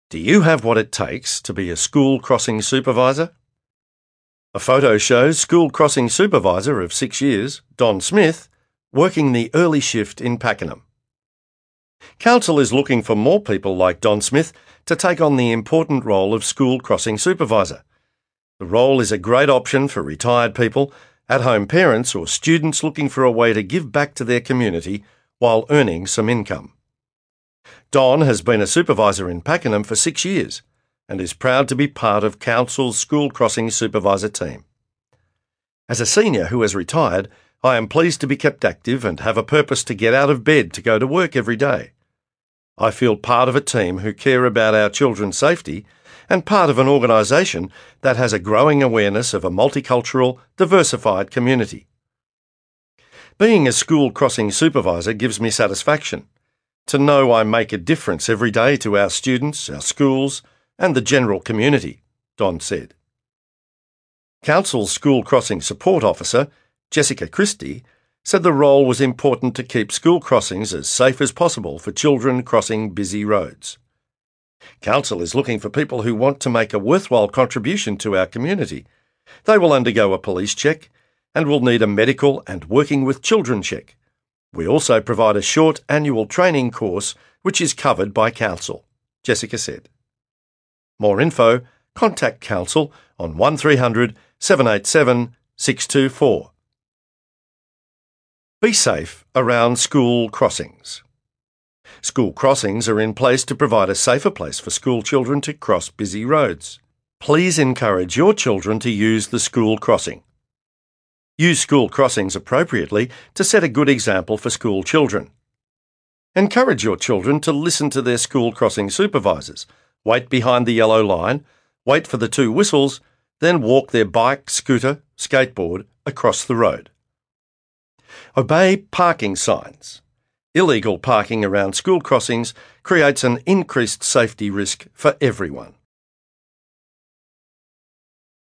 Do you have what it takes to be a school crossing supervisor? A photo shows school crossing supervisor of 6 years, Don Smith, working the early shift in Pakenham. Council is looking for more people like Don Smith to take on the important role of school crossing supervisor. The role is a great option for retired people, at-home parents or students looking for a way to give back to their community while earning some income. Don has been a supervisor in Pakenham for 6 years and is proud to be part of Council's school crossing supervisor team. As a senior who has retired, I am pleased to be kept active and have a purpose to get out of bed to go to work every day. I feel part of a team who care about our children's safety and part of an organisation that has a growing awareness of a multicultural, diversified community. Being a school crossing supervisor gives me satisfaction to know I make a difference every day to our students, our schools, and the general community, Don said. Council's School Crossing Support Officer, Jessica Christie, said the role was important to keep school crossings as safe as possible for children crossing busy roads. Council is looking for people who want to make a worthwhile contribution to our community. They will undergo a police check and will need a medical and working with children check. We also provide a short annual training course which is covered by Council, Jessica said. More info, contact Council on 1300 787 624. Be safe around school crossings. School crossings are in place to provide a safer place for school children to cross busy roads. Please encourage your children to use the school crossing. Use school crossings appropriately to set a good example for school children. Encourage your children to listen to their school crossing supervisors, wait behind the yellow line, wait for the 2 whistles, then walk their bike, scooter, skateboard across the road. Obey parking signs. Illegal parking around school crossings creates an increased safety risk for everyone.